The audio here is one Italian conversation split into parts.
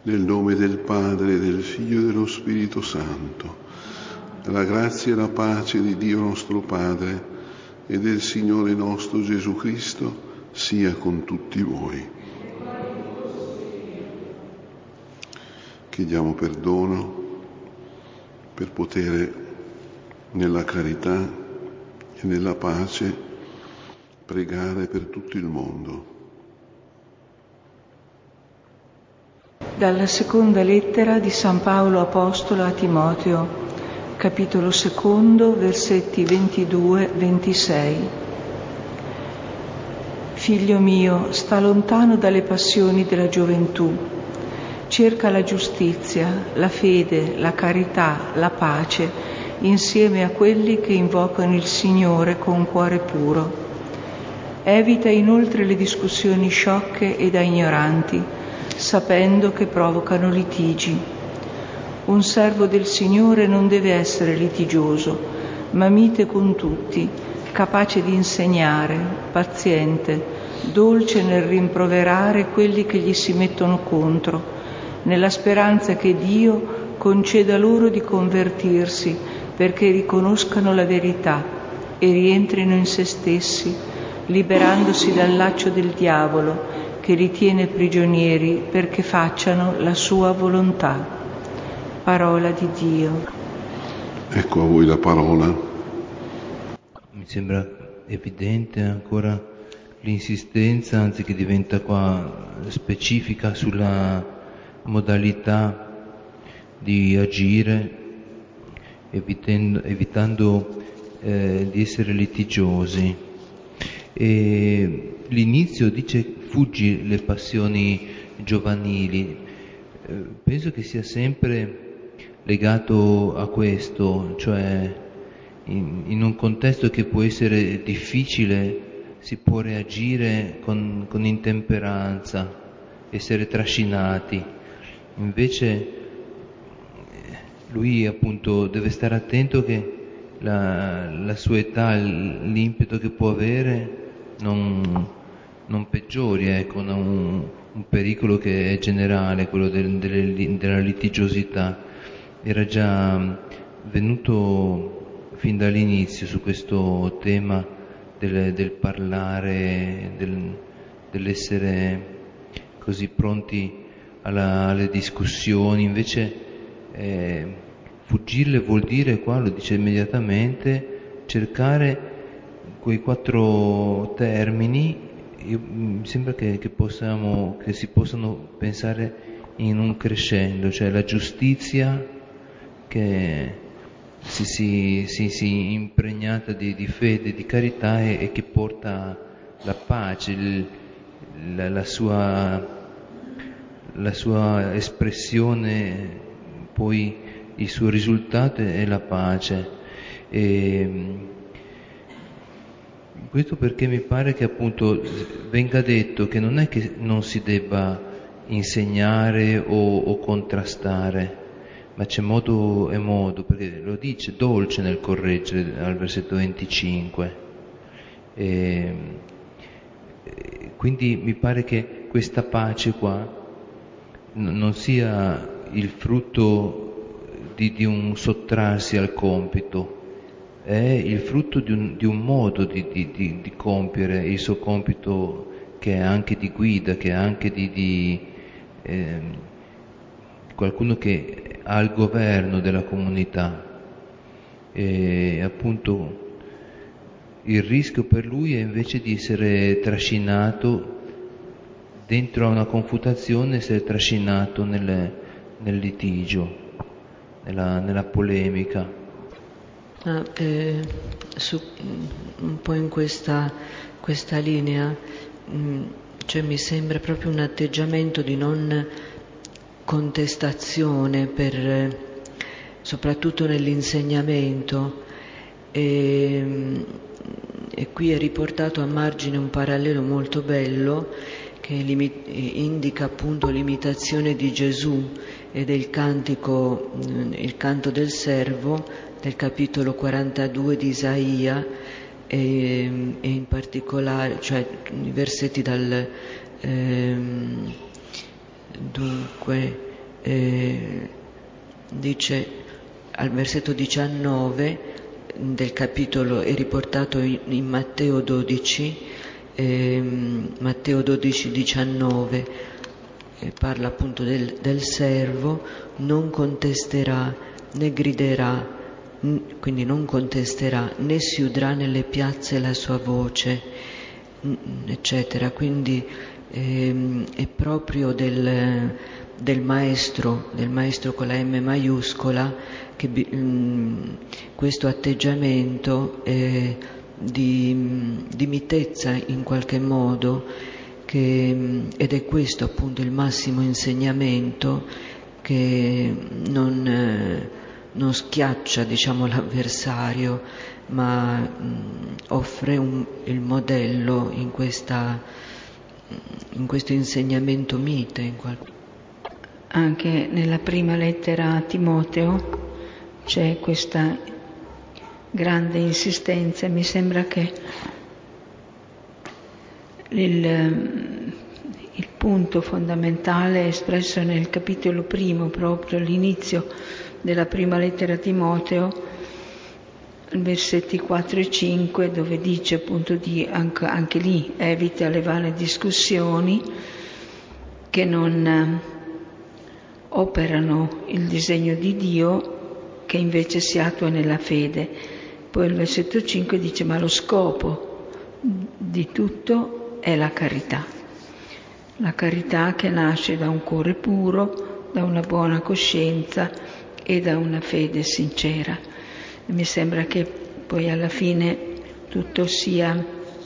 Nel nome del Padre, del Figlio e dello Spirito Santo. La grazia e la pace di Dio nostro Padre e del Signore nostro Gesù Cristo sia con tutti voi. Chiediamo perdono per poter nella carità e nella pace pregare per tutto il mondo. Dalla seconda lettera di San Paolo Apostolo a Timoteo, capitolo 2, versetti 22-26. Figlio mio, sta lontano dalle passioni della gioventù. Cerca la giustizia, la fede, la carità, la pace, insieme a quelli che invocano il Signore con cuore puro. Evita inoltre le discussioni sciocche e da ignoranti, sapendo che provocano litigi. Un servo del Signore non deve essere litigioso, ma mite con tutti, capace di insegnare, paziente, dolce nel rimproverare quelli che gli si mettono contro, nella speranza che Dio conceda loro di convertirsi perché riconoscano la verità e rientrino in se stessi, liberandosi dal laccio del diavolo che li tiene prigionieri perché facciano la sua volontà. Parola di Dio. Ecco a voi la parola. Mi sembra evidente ancora l'insistenza, anzi che diventa qua specifica sulla modalità di agire, evitando di essere litigiosi. E l'inizio dice fuggi le passioni giovanili. Penso che sia sempre legato a questo, cioè in un contesto che può essere difficile si può reagire con intemperanza, essere trascinati. Invece lui appunto deve stare attento che la sua età, l'impeto che può avere non peggiori, ecco, un pericolo che è generale, quello della litigiosità. Era già venuto fin dall'inizio su questo tema del parlare, dell'essere così pronti alle discussioni. Invece fuggirle vuol dire, qua lo dice immediatamente, cercare quei 4 termini. Mi sembra che si possano pensare in un crescendo, cioè la giustizia che si impregnata di fede, di carità e che porta la pace, la sua espressione, poi il suo risultato è la pace. Questo perché mi pare che appunto venga detto che non è che non si debba insegnare o contrastare, ma c'è modo e modo, perché lo dice dolce nel correggere al versetto 25. Quindi mi pare che questa pace qua non sia il frutto di un sottrarsi al compito, è il frutto di un modo di compiere il suo compito, che è anche di guida, che è anche di qualcuno che ha il governo della comunità. E appunto il rischio per lui è invece di essere trascinato dentro a una confutazione, essere trascinato nel litigio, nella polemica. Un po' in questa linea, cioè mi sembra proprio un atteggiamento di non contestazione, soprattutto nell'insegnamento, e qui è riportato a margine un parallelo molto bello che indica appunto l'imitazione di Gesù e del cantico, il canto del servo del capitolo 42 di Isaia, e in particolare, cioè i versetti dice al versetto 19 del capitolo, è riportato in Matteo 12, Matteo 12, 19, parla appunto del servo, non contesterà né griderà, quindi non contesterà né si udrà nelle piazze la sua voce, eccetera. Quindi è proprio del maestro con la M maiuscola che questo atteggiamento di mitezza in qualche modo, ed è questo appunto il massimo insegnamento, che non schiaccia, diciamo, l'avversario, ma offre il modello in questo insegnamento mite. Anche nella prima lettera a Timoteo c'è questa grande insistenza. Mi sembra che il punto fondamentale è espresso nel capitolo primo, proprio all'inizio della prima lettera a Timoteo, versetti 4 e 5, dove dice appunto anche lì evita le vane discussioni che non operano il disegno di Dio, che invece si attua nella fede. Poi il versetto 5 dice: ma lo scopo di tutto è la carità che nasce da un cuore puro, da una buona coscienza e da una fede sincera. E mi sembra che poi alla fine tutto sia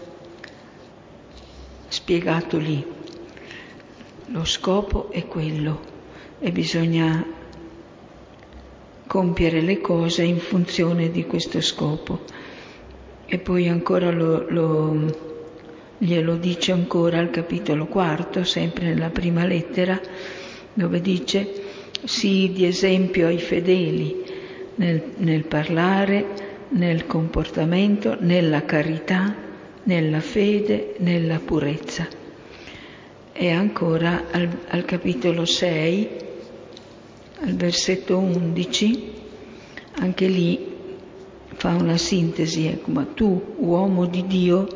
spiegato lì. Lo scopo è quello e bisogna compiere le cose in funzione di questo scopo. E poi ancora glielo dice ancora al capitolo 4, sempre nella prima lettera, dove dice: sii di esempio ai fedeli nel parlare, nel comportamento, nella carità, nella fede, nella purezza. E ancora al capitolo 6, al versetto 11, anche lì fa una sintesi, ma tu, uomo di Dio,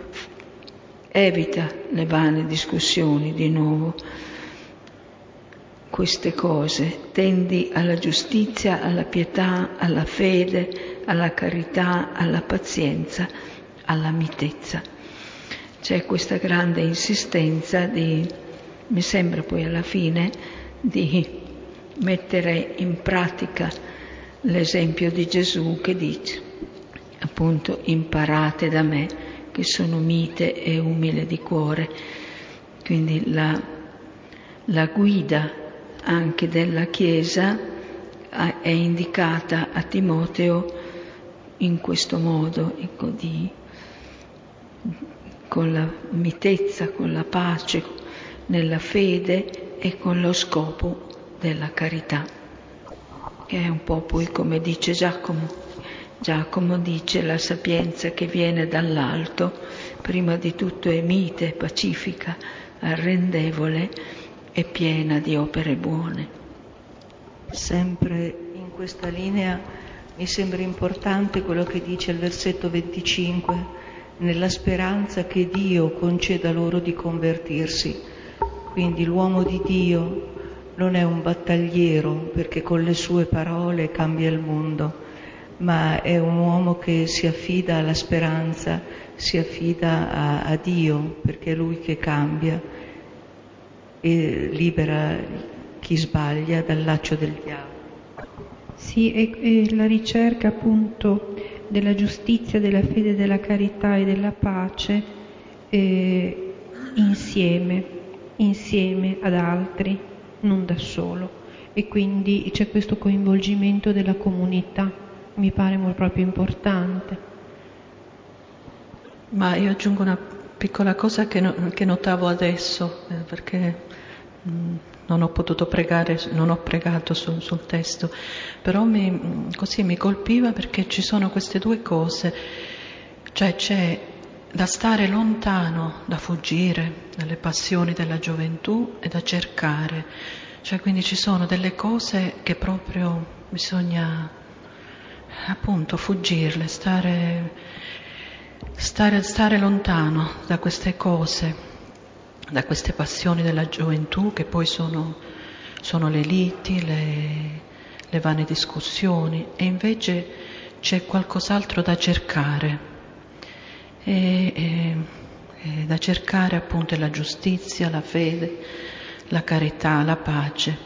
evita le vane discussioni, di nuovo queste cose, tendi alla giustizia, alla pietà, alla fede, alla carità, alla pazienza, alla mitezza. C'è questa grande insistenza mi sembra poi alla fine, di mettere in pratica l'esempio di Gesù, che dice appunto: imparate da me che sono mite e umile di cuore. Quindi la guida anche della Chiesa è indicata a Timoteo in questo modo, ecco, con la mitezza, con la pace, nella fede e con lo scopo della carità, che è un po' poi come dice Giacomo. Giacomo dice: la sapienza che viene dall'alto prima di tutto è mite, pacifica, arrendevole e piena di opere buone. Sempre in questa linea mi sembra importante quello che dice il versetto 25: nella speranza che Dio conceda loro di convertirsi. Quindi l'uomo di Dio non è un battagliero perché con le sue parole cambia il mondo, ma è un uomo che si affida alla speranza, si affida a Dio, perché è Lui che cambia e libera chi sbaglia dal laccio del diavolo. Sì, e la ricerca appunto della giustizia, della fede, della carità e della pace insieme ad altri, non da solo. E quindi c'è questo coinvolgimento della comunità, mi pare proprio importante. Ma io aggiungo una piccola cosa che notavo adesso, perché non ho potuto pregare, non ho pregato sul testo, però così mi colpiva, perché ci sono queste due cose, cioè c'è da stare lontano, da fuggire dalle passioni della gioventù e da cercare, Cioè, quindi ci sono delle cose che proprio bisogna appunto fuggirle, stare lontano da queste cose, da queste passioni della gioventù che poi sono le liti, le vane discussioni, e invece c'è qualcos'altro da cercare. E da cercare appunto è la giustizia, la fede, la carità, la pace.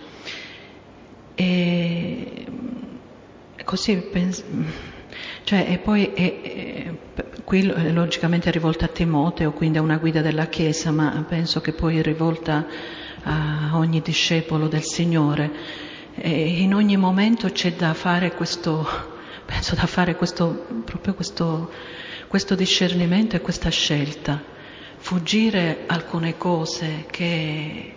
E così e poi qui logicamente è rivolta a Timoteo, quindi è una guida della Chiesa, ma penso che poi è rivolta a ogni discepolo del Signore. E in ogni momento c'è da fare penso da fare proprio questo discernimento e questa scelta, fuggire alcune cose che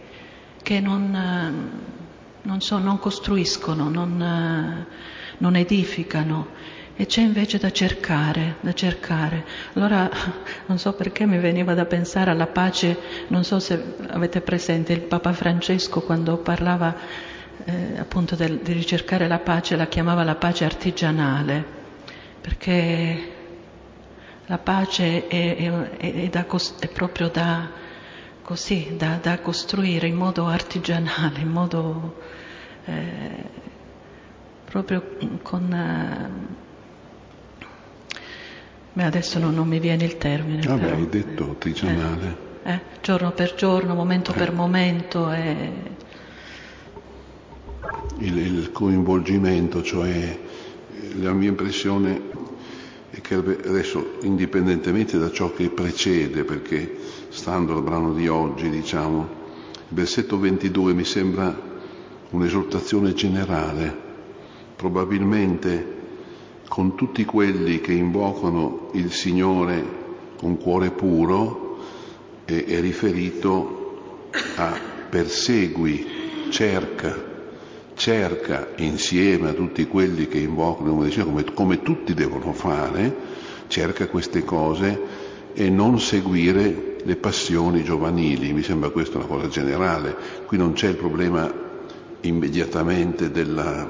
non costruiscono, non edificano, e c'è invece da cercare. Allora, non so perché mi veniva da pensare alla pace, non so se avete presente il Papa Francesco quando parlava appunto di ricercare la pace, la chiamava la pace artigianale, perché la pace è proprio da costruire in modo artigianale, in modo proprio con... adesso non mi viene il termine. Vabbè, però, hai detto artigianale. Giorno per giorno, momento per momento. Il coinvolgimento, cioè la mia impressione è che adesso, indipendentemente da ciò che precede, perché stando al brano di oggi, diciamo, il versetto 22 mi sembra un'esortazione generale, probabilmente con tutti quelli che invocano il Signore con cuore puro, è riferito a persegui, cerca insieme a tutti quelli che invocano, come tutti devono fare, cerca queste cose e non seguire le passioni giovanili. Mi sembra questa una cosa generale. Qui non c'è il problema immediatamente della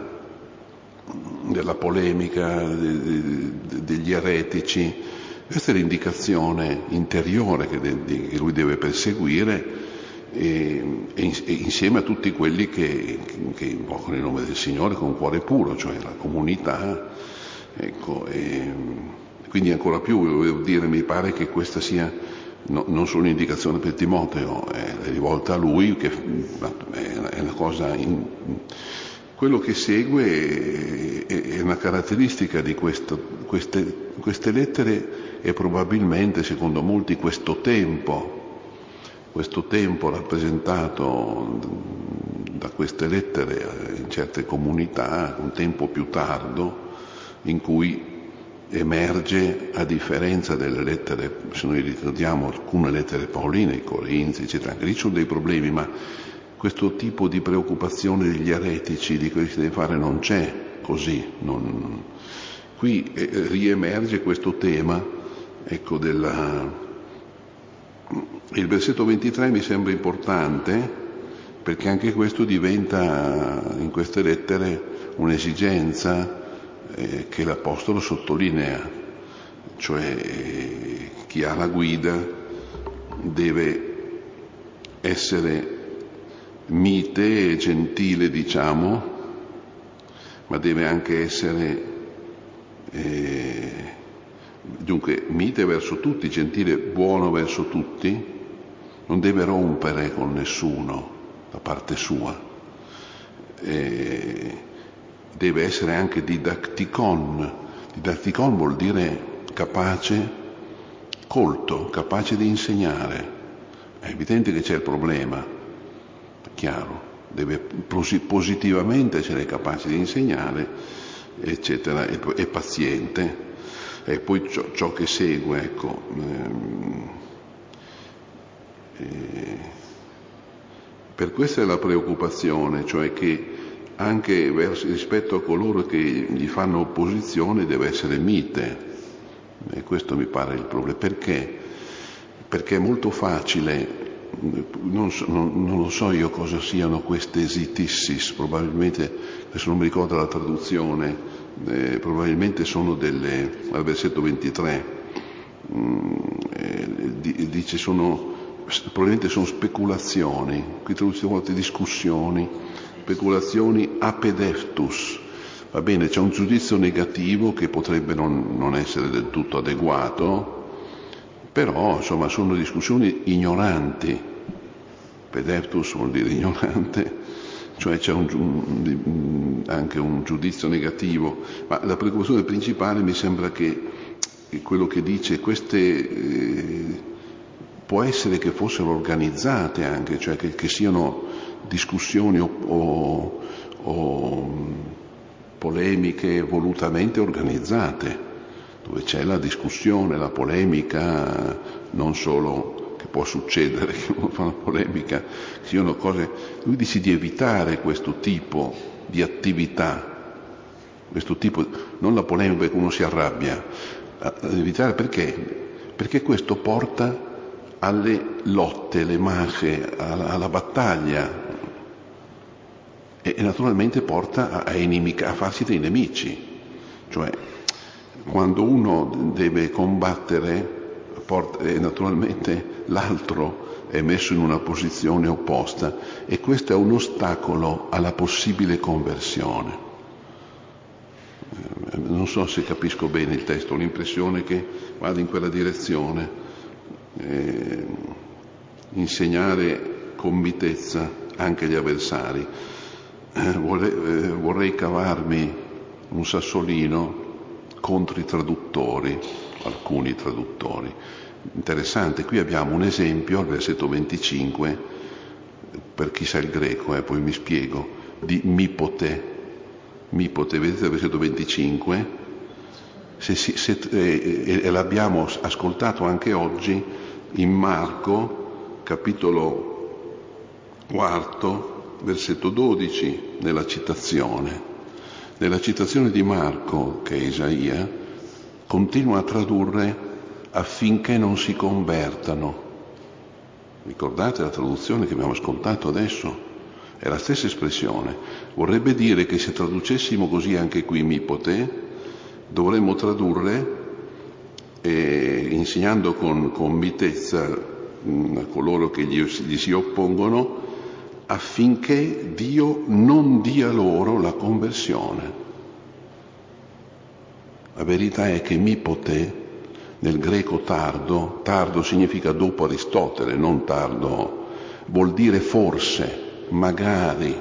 polemica, degli eretici. Questa è l'indicazione interiore che lui deve perseguire, e insieme a tutti quelli che invocano il nome del Signore con cuore puro, cioè la comunità. Ecco, quindi ancora più, volevo dire, mi pare che questa sia non solo un'indicazione per Timoteo, è rivolta a lui, che è una cosa... Quello che segue è una caratteristica di queste lettere, e probabilmente, secondo molti, questo tempo rappresentato da queste lettere in certe comunità, un tempo più tardo, in cui emerge, a differenza delle lettere, se noi ricordiamo alcune lettere paoline, i Corinzi, eccetera, anche lì sono dei problemi, ma questo tipo di preoccupazione degli eretici, di quello che si deve fare, non c'è così. Qui riemerge questo tema, ecco, il versetto 23 mi sembra importante, perché anche questo diventa in queste lettere un'esigenza che l'Apostolo sottolinea, cioè chi ha la guida deve essere mite e gentile, diciamo, ma deve anche essere dunque mite verso tutti, gentile, buono verso tutti, non deve rompere con nessuno da parte sua, deve essere anche didacticon vuol dire capace, colto, capace di insegnare. È evidente che c'è il problema, è chiaro, deve positivamente essere capace di insegnare, eccetera, e paziente. E poi ciò che segue, ecco, per questa è la preoccupazione, cioè che anche rispetto a coloro che gli fanno opposizione deve essere mite, e questo mi pare il problema. Perché è molto facile non lo so io cosa siano queste esitissis, probabilmente, adesso non mi ricordo la traduzione, probabilmente sono al versetto 23, dice probabilmente sono speculazioni, qui traduzione volte discussioni, speculazioni apedeftus. Va bene, c'è un giudizio negativo che potrebbe non essere del tutto adeguato, però insomma sono discussioni ignoranti. Pedeftus vuol dire ignorante, cioè c'è anche un giudizio negativo, ma la preoccupazione principale mi sembra che quello che dice può essere che fossero organizzate anche, cioè che siano discussioni o polemiche volutamente organizzate, dove c'è la discussione, la polemica, non solo che può succedere che uno fa una polemica, siano cose. Lui dice di evitare questo tipo di attività, questo tipo, non la polemica perché uno si arrabbia, evitare perché questo porta alle lotte, le mache, alla battaglia, e naturalmente porta a farsi dei nemici. Cioè, quando uno deve combattere, naturalmente l'altro è messo in una posizione opposta, e questo è un ostacolo alla possibile conversione. Non so se capisco bene il testo, ho l'impressione che vada in quella direzione, insegnare con mitezza anche agli avversari. Vorrei cavarmi un sassolino contro i traduttori, alcuni traduttori. Interessante, qui abbiamo un esempio al versetto 25, per chi sa il greco, poi mi spiego, di mipote, vedete il versetto 25, e l'abbiamo ascoltato anche oggi in Marco, capitolo 4, versetto 12, nella citazione. Nella citazione di Marco, che è Isaia, continua a tradurre affinché non si convertano. Ricordate la traduzione che abbiamo ascoltato adesso? È la stessa espressione. Vorrebbe dire che se traducessimo così anche qui mipote, dovremmo tradurre, insegnando con mitezza a coloro che gli si oppongono, affinché Dio non dia loro la conversione. La verità è che mipote nel greco tardo significa dopo Aristotele, non tardo, vuol dire forse, magari,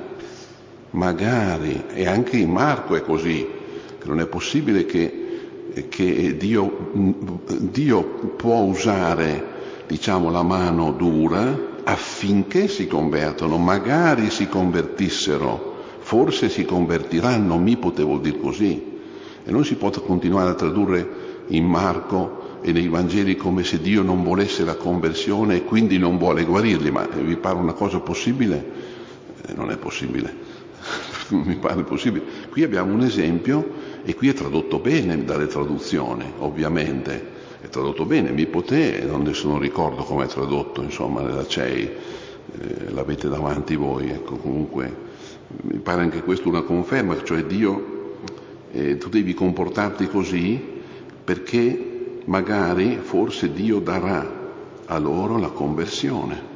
e anche in Marco è così, che non è possibile che Dio può usare, diciamo, la mano dura affinché si convertano, magari si convertissero, forse si convertiranno, mipote vuol dire così. E non si può continuare a tradurre in Marco e nei Vangeli come se Dio non volesse la conversione e quindi non vuole guarirli, ma vi pare una cosa possibile? Non è possibile, non mi pare possibile. Qui abbiamo un esempio, e qui è tradotto bene dalle traduzioni, ovviamente. È tradotto bene, mipote, adesso non ricordo come è tradotto, insomma, nella CEI, l'avete davanti voi, ecco, comunque mi pare anche questo una conferma, cioè Dio, tu devi comportarti così perché magari, forse Dio darà a loro la conversione.